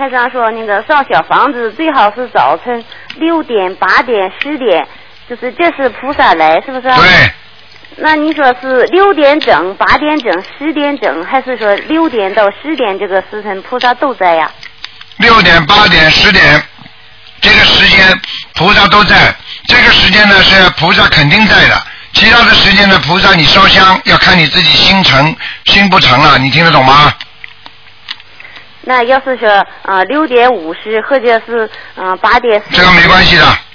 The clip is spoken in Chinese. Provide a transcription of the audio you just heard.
台长说那个烧小房子最好是早晨6点、8点、10点，就是这是菩萨来，是不是？ 对。 那你说是6点整、8点整、10点整，还是说6点到10点这个时辰菩萨都在呀 ？6点、8点、10点，这个时间菩萨都在。这个时间呢是菩萨肯定在的，其他的时间呢菩萨你烧香要看你自己心诚心不诚了，你听得懂吗？ 那要是说6点50或者是8点， 这个没关系的。